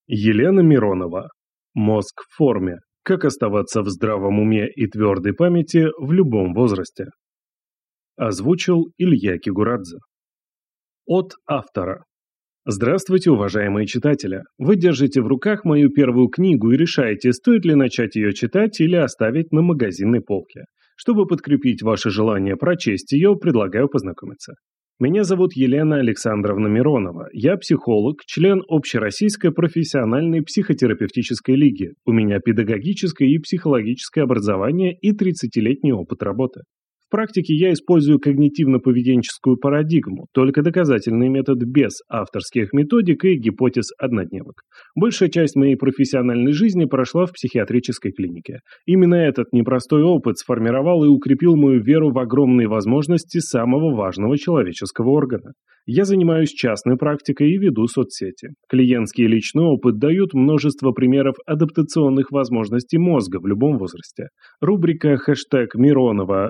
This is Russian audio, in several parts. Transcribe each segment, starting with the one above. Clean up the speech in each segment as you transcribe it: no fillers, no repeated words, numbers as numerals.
Елена Миронова. Мозг в форме. Как оставаться в здравом уме и твердой памяти в любом возрасте. Озвучил Илья Кигурадзе. От автора. Здравствуйте, уважаемые читатели! Вы держите в руках мою первую книгу и решаете, стоит ли начать ее читать или оставить на магазинной полке. Чтобы подкрепить ваше желание прочесть ее, предлагаю познакомиться. Меня зовут Елена Александровна Миронова. Я психолог, член Общероссийской профессиональной психотерапевтической лиги. У меня педагогическое и психологическое образование и 30-летний опыт работы. В практике я использую когнитивно-поведенческую парадигму, только доказательный метод без авторских методик и гипотез однодневок. Большая часть моей профессиональной жизни прошла в психиатрической клинике. Именно этот непростой опыт сформировал и укрепил мою веру в огромные возможности самого важного человеческого органа. Я занимаюсь частной практикой и веду соцсети. Клиентский и личный опыт дают множество примеров адаптационных возможностей мозга в любом возрасте. Рубрика #Миронова,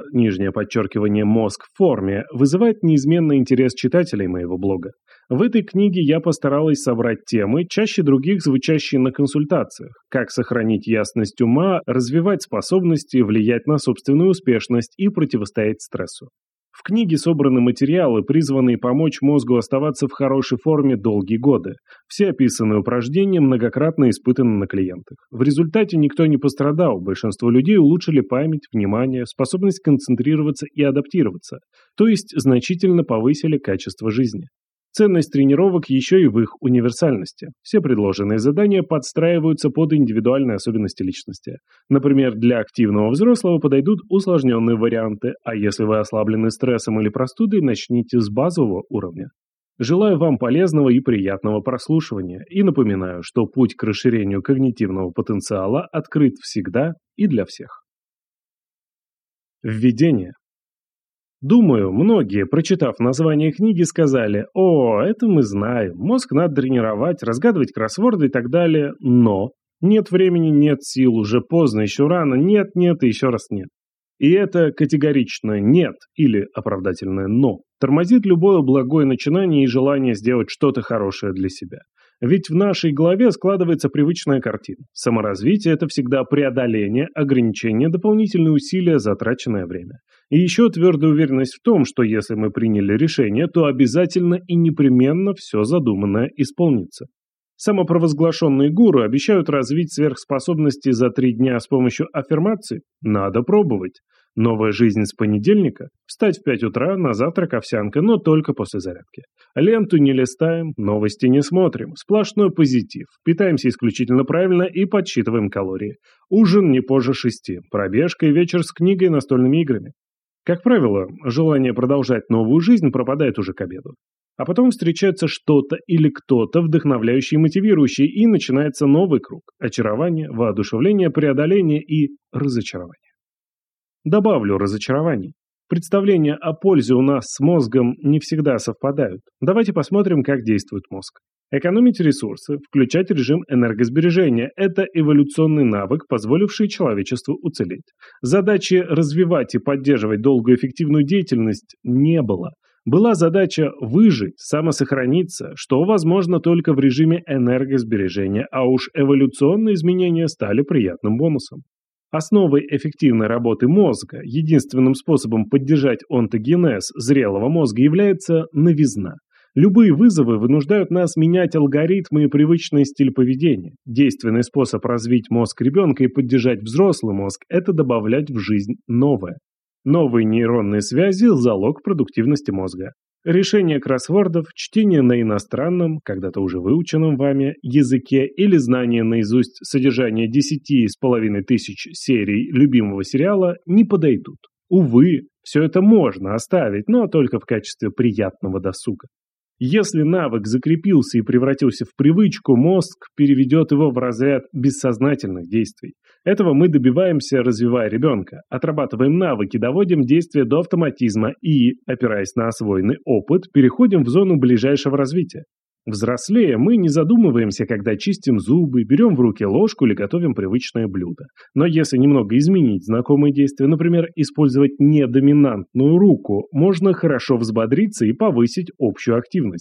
_мозг в форме, вызывает неизменный интерес читателей моего блога. В этой книге я постаралась собрать темы, чаще других звучащие на консультациях. Как сохранить ясность ума, развивать способности, влиять на собственную успешность и противостоять стрессу. В книге собраны материалы, призванные помочь мозгу оставаться в хорошей форме долгие годы. Все описанные упражнения многократно испытаны на клиентах. В результате никто не пострадал, большинство людей улучшили память, внимание, способность концентрироваться и адаптироваться, то есть значительно повысили качество жизни. Ценность тренировок еще и в их универсальности. Все предложенные задания подстраиваются под индивидуальные особенности личности. Например, для активного взрослого подойдут усложненные варианты, а если вы ослаблены стрессом или простудой, начните с базового уровня. Желаю вам полезного и приятного прослушивания и напоминаю, что путь к расширению когнитивного потенциала открыт всегда и для всех. Введение. Думаю, многие, прочитав название книги, сказали: «О, это мы знаем, мозг надо тренировать, разгадывать кроссворды и так далее», но нет времени, нет сил, уже поздно, еще рано, нет и еще раз нет. И это категоричное «нет» или оправдательное «но» тормозит любое благое начинание и желание сделать что-то хорошее для себя. Ведь в нашей голове складывается привычная картина. Саморазвитие – это всегда преодоление, ограничение, дополнительные усилия, затраченное время. И еще твердая уверенность в том, что если мы приняли решение, то обязательно и непременно все задуманное исполнится. Самопровозглашенные гуру обещают развить сверхспособности за 3 дня с помощью аффирмаций. Надо пробовать. Новая жизнь с понедельника. Встать в 5 утра, на завтрак овсянка, но только после зарядки. Ленту не листаем, новости не смотрим. Сплошной позитив. Питаемся исключительно правильно и подсчитываем калории. Ужин не позже 6. Пробежка и вечер с книгой и настольными играми. Как правило, желание продолжать новую жизнь пропадает уже к обеду. А потом встречается что-то или кто-то, вдохновляющий и мотивирующий, и начинается новый круг – очарование, воодушевление, преодоление и разочарование. Добавлю разочарований. Представления о пользе у нас с мозгом не всегда совпадают. Давайте посмотрим, как действует мозг. Экономить ресурсы, включать режим энергосбережения – это эволюционный навык, позволивший человечеству уцелеть. Задачи развивать и поддерживать долгую эффективную деятельность не было. Была задача выжить, самосохраниться, что возможно только в режиме энергосбережения, а уж эволюционные изменения стали приятным бонусом. Основой эффективной работы мозга, единственным способом поддержать онтогенез зрелого мозга является новизна. Любые вызовы вынуждают нас менять алгоритмы и привычный стиль поведения. Действенный способ развить мозг ребенка и поддержать взрослый мозг – это добавлять в жизнь новое. Новые нейронные связи – залог продуктивности мозга. Решение кроссвордов, чтение на иностранном, когда-то уже выученном вами, языке или знание наизусть содержания 10,5 тысяч серий любимого сериала не подойдут. Увы, все это можно оставить, но только в качестве приятного досуга. Если навык закрепился и превратился в привычку, мозг переведет его в разряд бессознательных действий. Этого мы добиваемся, развивая ребенка. Отрабатываем навыки, доводим действие до автоматизма и, опираясь на освоенный опыт, переходим в зону ближайшего развития. Взрослея, мы не задумываемся, когда чистим зубы, берем в руки ложку или готовим привычное блюдо. Но если немного изменить знакомые действия, например, использовать недоминантную руку, можно хорошо взбодриться и повысить общую активность.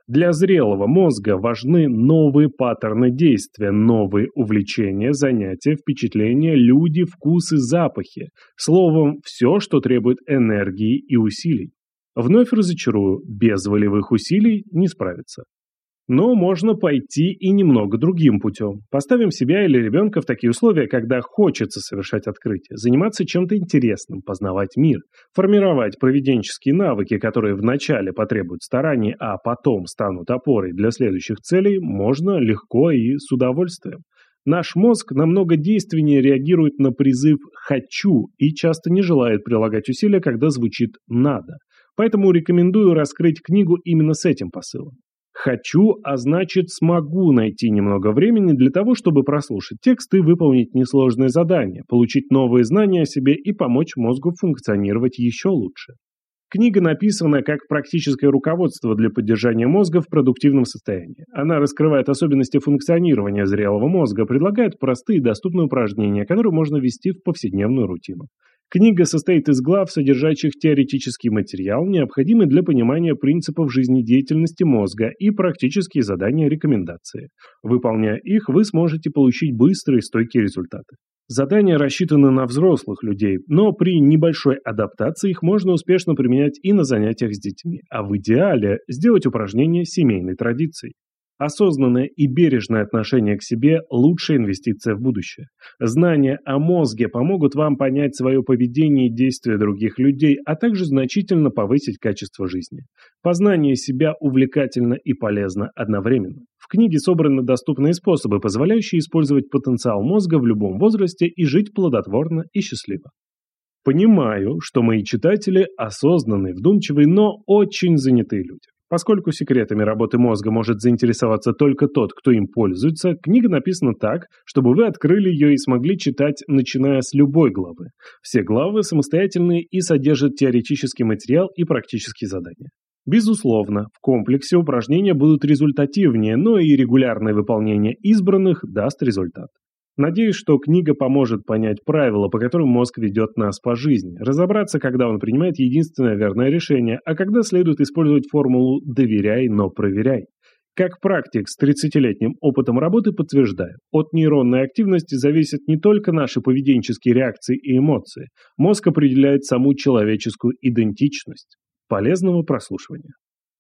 Для зрелого мозга важны новые паттерны действия, новые увлечения, занятия, впечатления, люди, вкусы, запахи. Словом, все, что требует энергии и усилий. Вновь разочарую, без волевых усилий не справиться. Но можно пойти и немного другим путем. Поставим себя или ребенка в такие условия, когда хочется совершать открытия, заниматься чем-то интересным, познавать мир, формировать поведенческие навыки, которые вначале потребуют стараний, а потом станут опорой для следующих целей, можно легко и с удовольствием. Наш мозг намного действеннее реагирует на призыв «хочу» и часто не желает прилагать усилия, когда звучит «надо». Поэтому рекомендую раскрыть книгу именно с этим посылом. Хочу, а значит смогу найти немного времени для того, чтобы прослушать текст и выполнить несложное задание, получить новые знания о себе и помочь мозгу функционировать еще лучше. Книга написана как практическое руководство для поддержания мозга в продуктивном состоянии. Она раскрывает особенности функционирования зрелого мозга, предлагает простые и доступные упражнения, которые можно ввести в повседневную рутину. Книга состоит из глав, содержащих теоретический материал, необходимый для понимания принципов жизнедеятельности мозга, и практические задания и рекомендации. Выполняя их, вы сможете получить быстрые и стойкие результаты. Задания рассчитаны на взрослых людей, но при небольшой адаптации их можно успешно применять и на занятиях с детьми, а в идеале сделать упражнения семейной традицией. Осознанное и бережное отношение к себе – лучшая инвестиция в будущее. Знания о мозге помогут вам понять свое поведение и действия других людей, а также значительно повысить качество жизни. Познание себя увлекательно и полезно одновременно. В книге собраны доступные способы, позволяющие использовать потенциал мозга в любом возрасте и жить плодотворно и счастливо. Понимаю, что мои читатели – осознанные, вдумчивые, но очень занятые люди. Поскольку секретами работы мозга может заинтересоваться только тот, кто им пользуется, книга написана так, чтобы вы открыли ее и смогли читать, начиная с любой главы. Все главы самостоятельные и содержат теоретический материал и практические задания. Безусловно, в комплексе упражнения будут результативнее, но и регулярное выполнение избранных даст результат. Надеюсь, что книга поможет понять правила, по которым мозг ведет нас по жизни, разобраться, когда он принимает единственное верное решение, а когда следует использовать формулу «доверяй, но проверяй». Как практик с 30-летним опытом работы подтверждаю, от нейронной активности зависят не только наши поведенческие реакции и эмоции. Мозг определяет саму человеческую идентичность. Полезного прослушивания.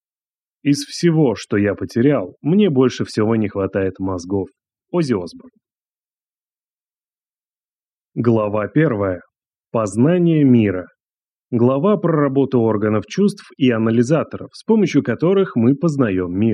Из всего, что я потерял, мне больше всего не хватает мозгов. Оззи Осборн. Глава 1. Познание мира. Глава про работу органов чувств и анализаторов, с помощью которых мы познаем мир.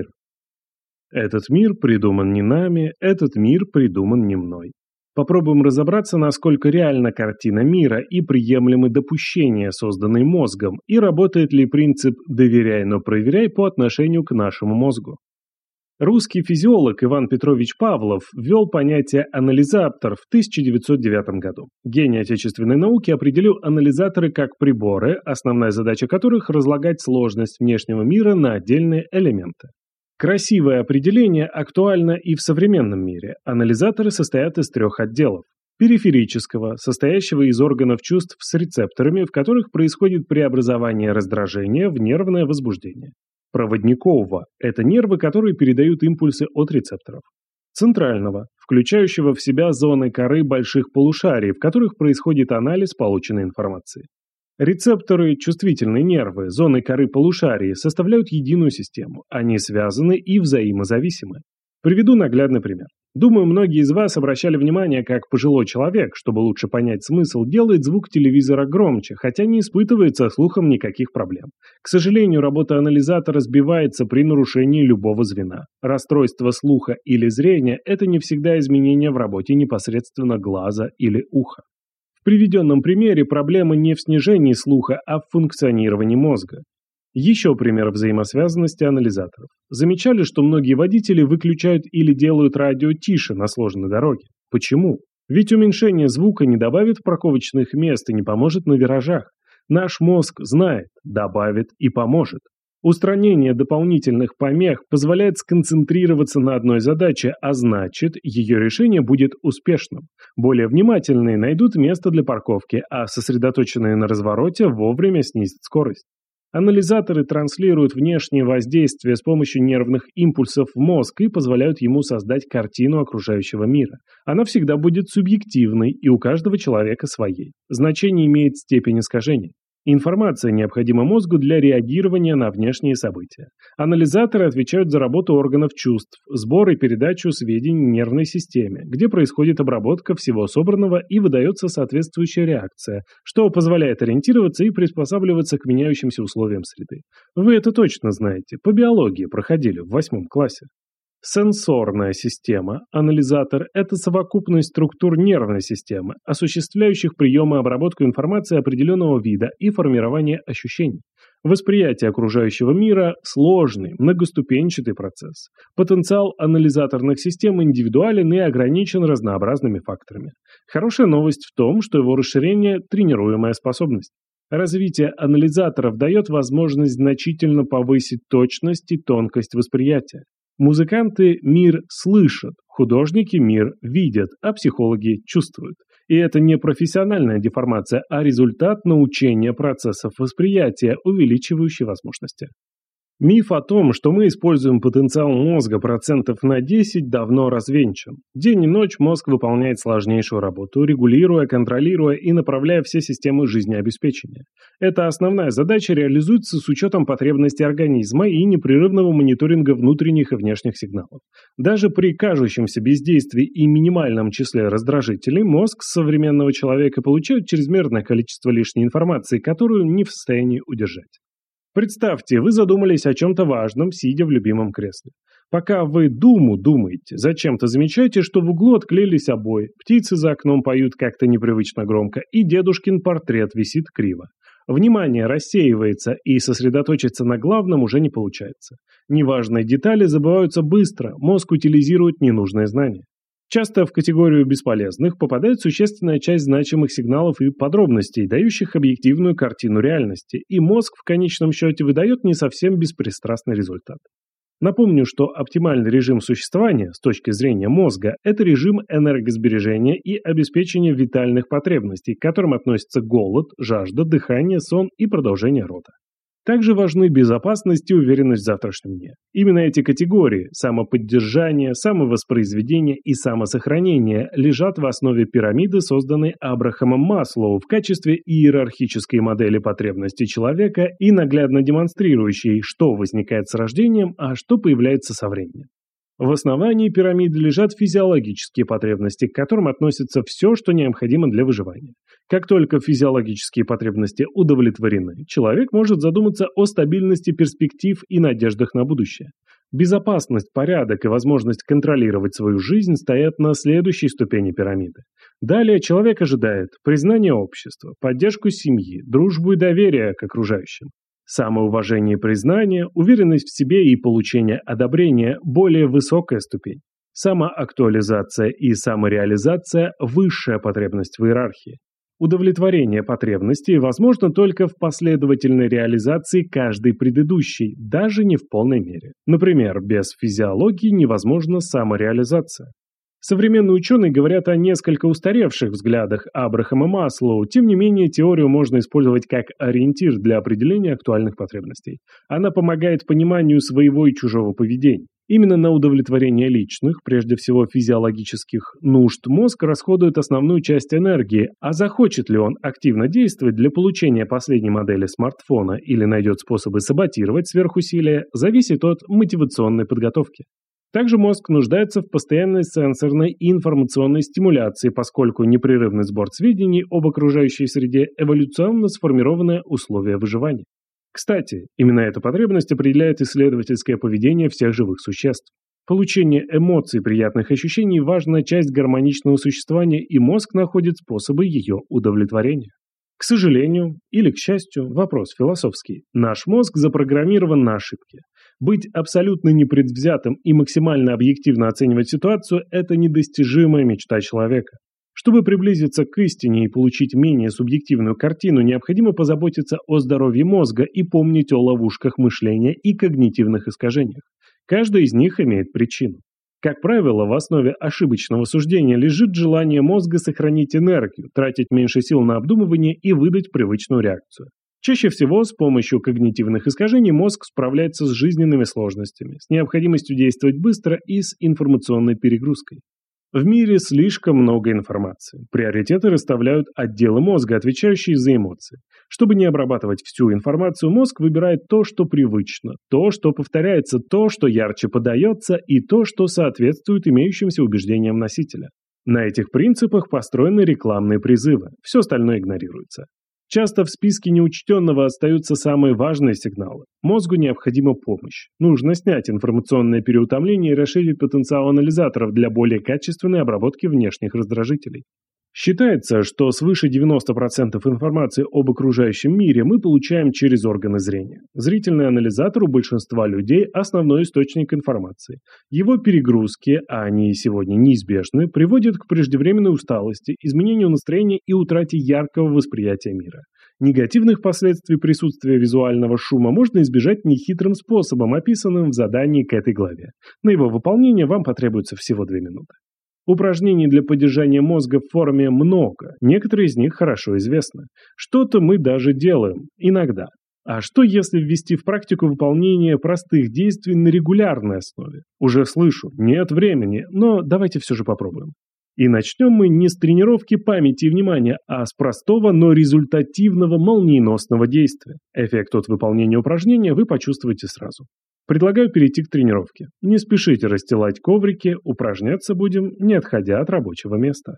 Этот мир придуман не нами, этот мир придуман не мной. Попробуем разобраться, насколько реальна картина мира и приемлемы допущения, созданные мозгом, и работает ли принцип «доверяй, но проверяй» по отношению к нашему мозгу. Русский физиолог Иван Петрович Павлов ввел понятие «анализатор» в 1909 году. Гений отечественной науки определил анализаторы как приборы, основная задача которых – разлагать сложность внешнего мира на отдельные элементы. Красивое определение актуально и в современном мире. Анализаторы состоят из трех отделов. Периферического, состоящего из органов чувств с рецепторами, в которых происходит преобразование раздражения в нервное возбуждение. Проводникового – это нервы, которые передают импульсы от рецепторов. Центрального, включающего в себя зоны коры больших полушарий, в которых происходит анализ полученной информации. Рецепторы, чувствительные нервы, зоны коры полушарий составляют единую систему. Они связаны и взаимозависимы. Приведу наглядный пример. Думаю, многие из вас обращали внимание, как пожилой человек, чтобы лучше понять смысл, делает звук телевизора громче, хотя не испытывает со слухом никаких проблем. К сожалению, работа анализатора сбивается при нарушении любого звена. Расстройство слуха или зрения – это не всегда изменения в работе непосредственно глаза или уха. В приведенном примере проблема не в снижении слуха, а в функционировании мозга. Еще пример взаимосвязанности анализаторов. Замечали, что многие водители выключают или делают радио тише на сложной дороге? Почему? Ведь уменьшение звука не добавит парковочных мест и не поможет на виражах. Наш мозг знает, добавит и поможет. Устранение дополнительных помех позволяет сконцентрироваться на одной задаче, а значит, ее решение будет успешным. Более внимательные найдут место для парковки, а сосредоточенные на развороте вовремя снизят скорость. Анализаторы транслируют внешнее воздействие с помощью нервных импульсов в мозг и позволяют ему создать картину окружающего мира. Она всегда будет субъективной и у каждого человека своей. Значение имеет степень искажения. Информация необходима мозгу для реагирования на внешние события. Анализаторы отвечают за работу органов чувств, сбор и передачу сведений нервной системе, где происходит обработка всего собранного и выдается соответствующая реакция, что позволяет ориентироваться и приспосабливаться к меняющимся условиям среды. Вы это точно знаете, по биологии проходили в 8 классе. Сенсорная система, анализатор – это совокупность структур нервной системы, осуществляющих прием и обработку информации определенного вида и формирование ощущений. Восприятие окружающего мира – сложный, многоступенчатый процесс. Потенциал анализаторных систем индивидуален и ограничен разнообразными факторами. Хорошая новость в том, что его расширение – тренируемая способность. Развитие анализаторов дает возможность значительно повысить точность и тонкость восприятия. Музыканты мир слышат, художники мир видят, а психологи чувствуют. И это не профессиональная деформация, а результат научения процессов восприятия, увеличивающий возможности. Миф о том, что мы используем потенциал мозга процентов на 10, давно развенчан. День и ночь мозг выполняет сложнейшую работу, регулируя, контролируя и направляя все системы жизнеобеспечения. Эта основная задача реализуется с учетом потребностей организма и непрерывного мониторинга внутренних и внешних сигналов. Даже при кажущемся бездействии и минимальном числе раздражителей мозг современного человека получает чрезмерное количество лишней информации, которую не в состоянии удержать. Представьте, вы задумались о чем-то важном, сидя в любимом кресле. Пока вы думаете, зачем-то замечаете, что в углу отклеились обои, птицы за окном поют как-то непривычно громко, и дедушкин портрет висит криво. Внимание рассеивается, и сосредоточиться на главном уже не получается. Неважные детали забываются быстро, мозг утилизирует ненужные знания. Часто в категорию бесполезных попадает существенная часть значимых сигналов и подробностей, дающих объективную картину реальности, и мозг в конечном счете выдает не совсем беспристрастный результат. Напомню, что оптимальный режим существования с точки зрения мозга – это режим энергосбережения и обеспечения витальных потребностей, к которым относятся голод, жажда, дыхание, сон и продолжение рода. Также важны безопасность и уверенность в завтрашнем дне. Именно эти категории – самоподдержание, самовоспроизведение и самосохранение – лежат в основе пирамиды, созданной Абрахамом Маслоу в качестве иерархической модели потребностей человека и наглядно демонстрирующей, что возникает с рождением, а что появляется со временем. В основании пирамиды лежат физиологические потребности, к которым относится все, что необходимо для выживания. Как только физиологические потребности удовлетворены, человек может задуматься о стабильности перспектив и надеждах на будущее. Безопасность, порядок и возможность контролировать свою жизнь стоят на следующей ступени пирамиды. Далее человек ожидает признания общества, поддержку семьи, дружбу и доверие к окружающим. Самоуважение и признание, уверенность в себе и получение одобрения – более высокая ступень. Самоактуализация и самореализация – высшая потребность в иерархии. Удовлетворение потребностей возможно только в последовательной реализации каждой предыдущей, даже не в полной мере. Например, без физиологии невозможна самореализация. Современные ученые говорят о несколько устаревших взглядах Абрахама Маслоу, тем не менее теорию можно использовать как ориентир для определения актуальных потребностей. Она помогает пониманию своего и чужого поведения. Именно на удовлетворение личных, прежде всего физиологических, нужд мозг расходует основную часть энергии, а захочет ли он активно действовать для получения последней модели смартфона или найдет способы саботировать сверхусилия, зависит от мотивационной подготовки. Также мозг нуждается в постоянной сенсорной и информационной стимуляции, поскольку непрерывный сбор сведений об окружающей среде эволюционно сформированное условие выживания. Кстати, именно эта потребность определяет исследовательское поведение всех живых существ. Получение эмоций, приятных ощущений – важная часть гармоничного существования, и мозг находит способы ее удовлетворения. К сожалению, или к счастью, вопрос философский, наш мозг запрограммирован на ошибки. Быть абсолютно непредвзятым и максимально объективно оценивать ситуацию – это недостижимая мечта человека. Чтобы приблизиться к истине и получить менее субъективную картину, необходимо позаботиться о здоровье мозга и помнить о ловушках мышления и когнитивных искажениях. Каждая из них имеет причину. Как правило, в основе ошибочного суждения лежит желание мозга сохранить энергию, тратить меньше сил на обдумывание и выдать привычную реакцию. Чаще всего с помощью когнитивных искажений мозг справляется с жизненными сложностями, с необходимостью действовать быстро и с информационной перегрузкой. В мире слишком много информации. Приоритеты расставляют отделы мозга, отвечающие за эмоции. Чтобы не обрабатывать всю информацию, мозг выбирает то, что привычно, то, что повторяется, то, что ярче подается, и то, что соответствует имеющимся убеждениям носителя. На этих принципах построены рекламные призывы, все остальное игнорируется. Часто в списке неучтенного остаются самые важные сигналы. Мозгу необходима помощь. Нужно снять информационное переутомление и расширить потенциал анализаторов для более качественной обработки внешних раздражителей. Считается, что свыше 90% информации об окружающем мире мы получаем через органы зрения. Зрительный анализатор у большинства людей – основной источник информации. Его перегрузки, а они сегодня неизбежны, приводят к преждевременной усталости, изменению настроения и утрате яркого восприятия мира. Негативных последствий присутствия визуального шума можно избежать нехитрым способом, описанным в задании к этой главе. На его выполнение вам потребуется всего 2 минуты. Упражнений для поддержания мозга в форме много, некоторые из них хорошо известны. Что-то мы даже делаем, иногда. А что если ввести в практику выполнение простых действий на регулярной основе? Уже слышу, нет времени, но давайте все же попробуем. И начнем мы не с тренировки памяти и внимания, а с простого, но результативного молниеносного действия. Эффект от выполнения упражнения вы почувствуете сразу. Предлагаю перейти к тренировке. Не спешите расстилать коврики, упражняться будем, не отходя от рабочего места.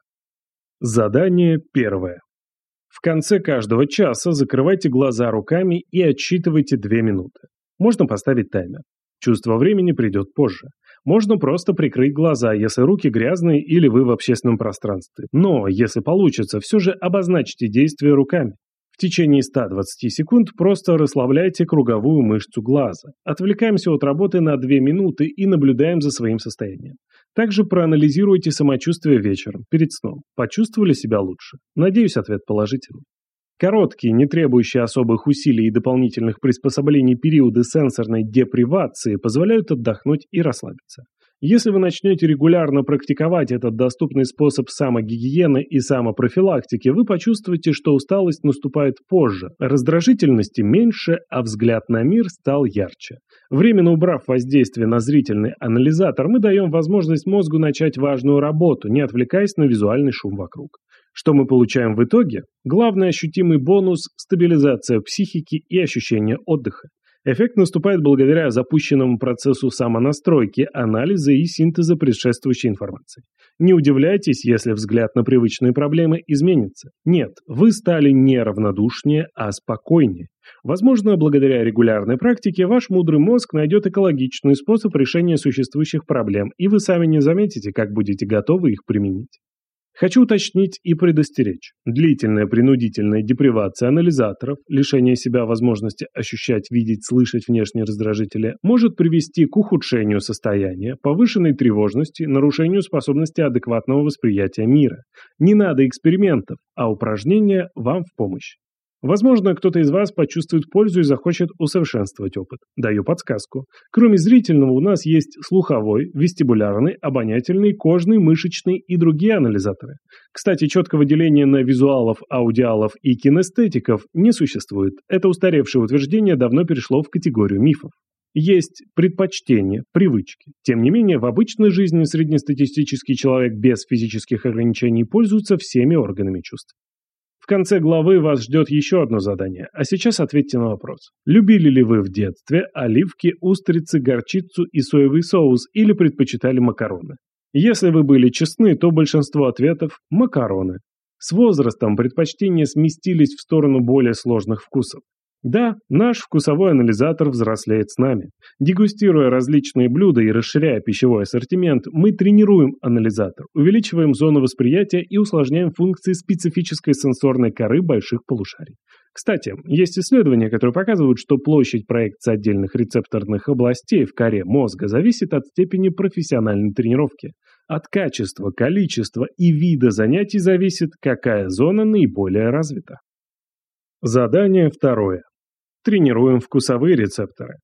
Задание первое. В конце каждого часа закрывайте глаза руками и отсчитывайте 2 минуты. Можно поставить таймер. Чувство времени придет позже. Можно просто прикрыть глаза, если руки грязные или вы в общественном пространстве. Но, если получится, все же обозначьте действия руками. В течение 120 секунд просто расслабляйте круговую мышцу глаза. Отвлекаемся от работы на 2 минуты и наблюдаем за своим состоянием. Также проанализируйте самочувствие вечером, перед сном. Почувствовали себя лучше? Надеюсь, ответ положительный. Короткие, не требующие особых усилий и дополнительных приспособлений периоды сенсорной депривации позволяют отдохнуть и расслабиться. Если вы начнете регулярно практиковать этот доступный способ самогигиены и самопрофилактики, вы почувствуете, что усталость наступает позже, раздражительности меньше, а взгляд на мир стал ярче. Временно убрав воздействие на зрительный анализатор, мы даем возможность мозгу начать важную работу, не отвлекаясь на визуальный шум вокруг. Что мы получаем в итоге? Главный ощутимый бонус – стабилизация психики и ощущение отдыха. Эффект наступает благодаря запущенному процессу самонастройки, анализа и синтеза предшествующей информации. Не удивляйтесь, если взгляд на привычные проблемы изменится. Нет, вы стали не равнодушнее, а спокойнее. Возможно, благодаря регулярной практике ваш мудрый мозг найдет экологичный способ решения существующих проблем, и вы сами не заметите, как будете готовы их применить. Хочу уточнить и предостеречь. Длительная принудительная депривация анализаторов, лишение себя возможности ощущать, видеть, слышать внешние раздражители, может привести к ухудшению состояния, повышенной тревожности, нарушению способности адекватного восприятия мира. Не надо экспериментов, а упражнения вам в помощь. Возможно, кто-то из вас почувствует пользу и захочет усовершенствовать опыт. Даю подсказку. Кроме зрительного у нас есть слуховой, вестибулярный, обонятельный, кожный, мышечный и другие анализаторы. Кстати, четкого деления на визуалов, аудиалов и кинестетиков не существует. Это устаревшее утверждение давно перешло в категорию мифов. Есть предпочтения, привычки. Тем не менее, в обычной жизни среднестатистический человек без физических ограничений пользуется всеми органами чувств. В конце главы вас ждет еще одно задание, а сейчас ответьте на вопрос. Любили ли вы в детстве оливки, устрицы, горчицу и соевый соус или предпочитали макароны? Если вы были честны, то большинство ответов – макароны. С возрастом предпочтения сместились в сторону более сложных вкусов. Да, наш вкусовой анализатор взрослеет с нами. Дегустируя различные блюда и расширяя пищевой ассортимент, мы тренируем анализатор, увеличиваем зону восприятия и усложняем функции специфической сенсорной коры больших полушарий. Кстати, есть исследования, которые показывают, что площадь проекции отдельных рецепторных областей в коре мозга зависит от степени профессиональной тренировки. От качества, количества и вида занятий зависит, какая зона наиболее развита. Задание второе. Тренируем вкусовые рецепторы.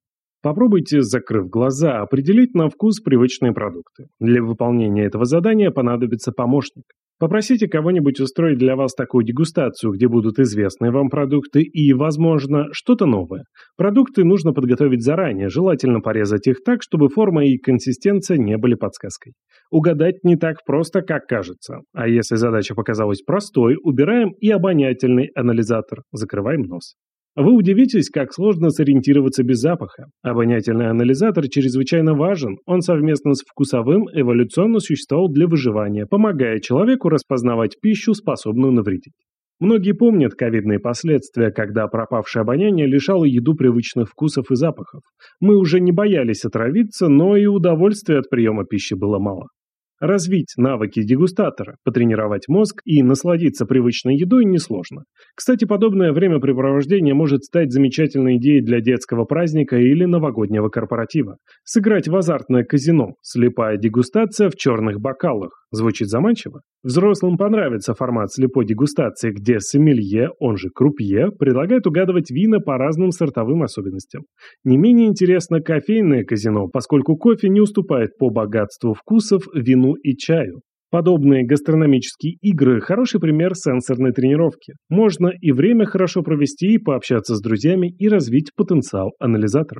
Попробуйте, закрыв глаза, определить на вкус привычные продукты. Для выполнения этого задания понадобится помощник. Попросите кого-нибудь устроить для вас такую дегустацию, где будут известные вам продукты и, возможно, что-то новое. Продукты нужно подготовить заранее, желательно порезать их так, чтобы форма и консистенция не были подсказкой. Угадать не так просто, как кажется. А если задача показалась простой, убираем и обонятельный анализатор, закрываем нос. Вы удивитесь, как сложно сориентироваться без запаха. Обонятельный анализатор чрезвычайно важен, он совместно с вкусовым эволюционно существовал для выживания, помогая человеку распознавать пищу, способную навредить. Многие помнят ковидные последствия, когда пропавшее обоняние лишало еду привычных вкусов и запахов. Мы уже не боялись отравиться, но и удовольствия от приема пищи было мало. Развить навыки дегустатора, потренировать мозг и насладиться привычной едой несложно. Кстати, подобное времяпрепровождение может стать замечательной идеей для детского праздника или новогоднего корпоратива. Сыграть в азартное казино, слепая дегустация в черных бокалах. Звучит заманчиво? Взрослым понравится формат слепой дегустации, где сомелье, он же крупье, предлагает угадывать вина по разным сортовым особенностям. Не менее интересно кофейное казино, поскольку кофе не уступает по богатству вкусов вину и чаю. Подобные гастрономические игры – хороший пример сенсорной тренировки. Можно и время хорошо провести, и пообщаться с друзьями, и развить потенциал анализаторов.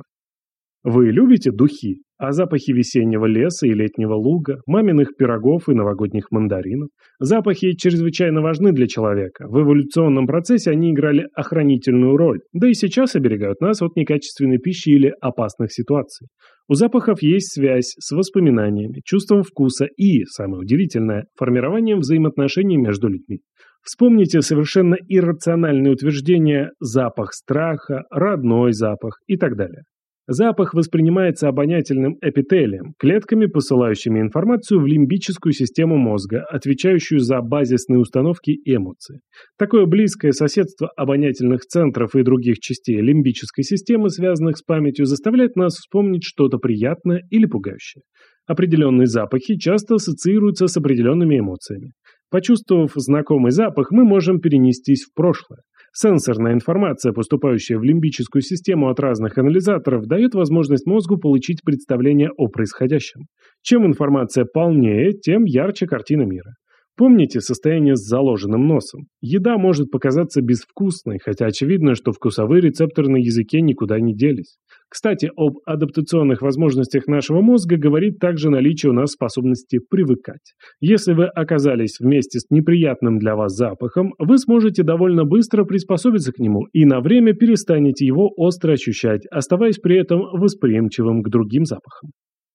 Вы любите духи? А запахи весеннего леса и летнего луга, маминых пирогов и новогодних мандаринов? Запахи чрезвычайно важны для человека. В эволюционном процессе они играли охранительную роль, да и сейчас оберегают нас от некачественной пищи или опасных ситуаций. У запахов есть связь с воспоминаниями, чувством вкуса и, самое удивительное, формированием взаимоотношений между людьми. Вспомните совершенно иррациональные утверждения «запах страха», «родной запах» и так далее. Запах воспринимается обонятельным эпителием, клетками, посылающими информацию в лимбическую систему мозга, отвечающую за базисные установки и эмоции. Такое близкое соседство обонятельных центров и других частей лимбической системы, связанных с памятью, заставляет нас вспомнить что-то приятное или пугающее. Определенные запахи часто ассоциируются с определенными эмоциями. Почувствовав знакомый запах, мы можем перенестись в прошлое. Сенсорная информация, поступающая в лимбическую систему от разных анализаторов, дает возможность мозгу получить представление о происходящем. Чем информация полнее, тем ярче картина мира. Помните состояние с заложенным носом? Еда может показаться безвкусной, хотя очевидно, что вкусовые рецепторы на языке никуда не делись. Кстати, об адаптационных возможностях нашего мозга говорит также наличие у нас способности привыкать. Если вы оказались вместе с неприятным для вас запахом, вы сможете довольно быстро приспособиться к нему и на время перестанете его остро ощущать, оставаясь при этом восприимчивым к другим запахам.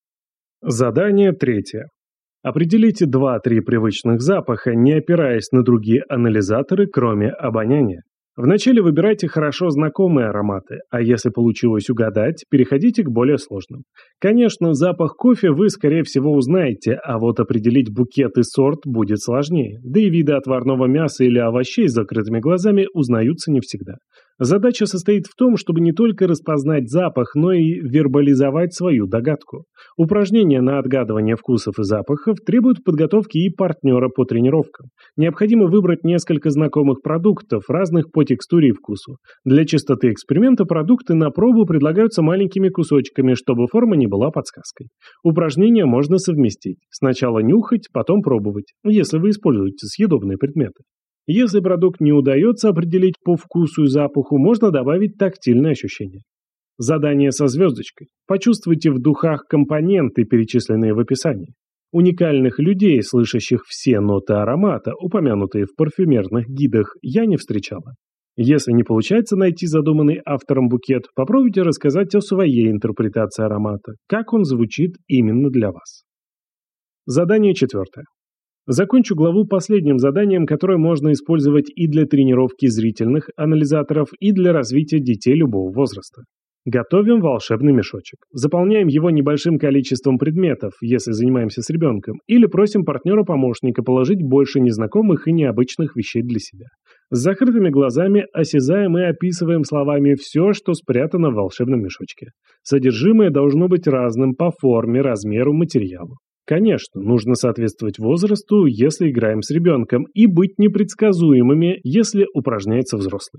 Задание 3. Определите 2-3 привычных запаха, не опираясь на другие анализаторы, кроме обоняния. Вначале выбирайте хорошо знакомые ароматы, а если получилось угадать, переходите к более сложным. Конечно, запах кофе вы, скорее всего, узнаете, а вот определить букет и сорт будет сложнее, да и виды отварного мяса или овощей с закрытыми глазами узнаются не всегда. Задача состоит в том, чтобы не только распознать запах, но и вербализовать свою догадку. Упражнения на отгадывание вкусов и запахов требуют подготовки и партнера по тренировкам. Необходимо выбрать несколько знакомых продуктов, разных по текстуре и вкусу. Для чистоты эксперимента продукты на пробу предлагаются маленькими кусочками, чтобы форма не была подсказкой. Упражнения можно совместить. Сначала нюхать, потом пробовать, если вы используете съедобные предметы. Если продукт не удается определить по вкусу и запаху, можно добавить тактильные ощущения. Задание со звездочкой. Почувствуйте в духах компоненты, перечисленные в описании. Уникальных людей, слышащих все ноты аромата, упомянутые в парфюмерных гидах, я не встречала. Если не получается найти задуманный автором букет, попробуйте рассказать о своей интерпретации аромата, как он звучит именно для вас. Задание 4. Закончу главу последним заданием, которое можно использовать и для тренировки зрительных анализаторов, и для развития детей любого возраста. Готовим волшебный мешочек. Заполняем его небольшим количеством предметов, если занимаемся с ребенком, или просим партнера-помощника положить больше незнакомых и необычных вещей для себя. С закрытыми глазами осязаем и описываем словами все, что спрятано в волшебном мешочке. Содержимое должно быть разным по форме, размеру, материалу. Конечно, нужно соответствовать возрасту, если играем с ребенком, и быть непредсказуемыми, если упражняется взрослый.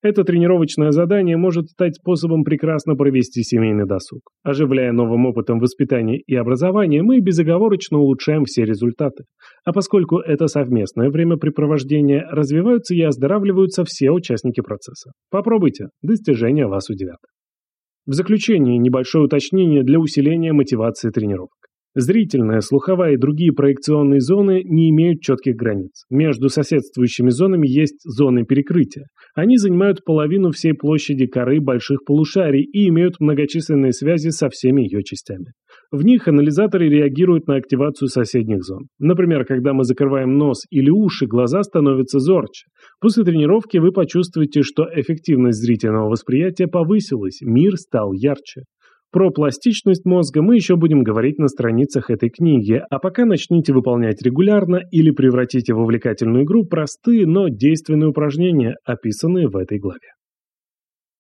Это тренировочное задание может стать способом прекрасно провести семейный досуг. Оживляя новым опытом воспитания и образования, мы безоговорочно улучшаем все результаты. А поскольку это совместное времяпрепровождение, развиваются и оздоравливаются все участники процесса. Попробуйте, достижения вас удивят. В заключение небольшое уточнение для усиления мотивации тренировок. Зрительная, слуховая и другие проекционные зоны не имеют четких границ. Между соседствующими зонами есть зоны перекрытия. Они занимают половину всей площади коры больших полушарий и имеют многочисленные связи со всеми ее частями. В них анализаторы реагируют на активацию соседних зон. Например, когда мы закрываем нос или уши, глаза становятся зорче. После тренировки вы почувствуете, что эффективность зрительного восприятия повысилась, мир стал ярче. Про пластичность мозга мы еще будем говорить на страницах этой книги, а пока начните выполнять регулярно или превратите в увлекательную игру простые, но действенные упражнения, описанные в этой главе.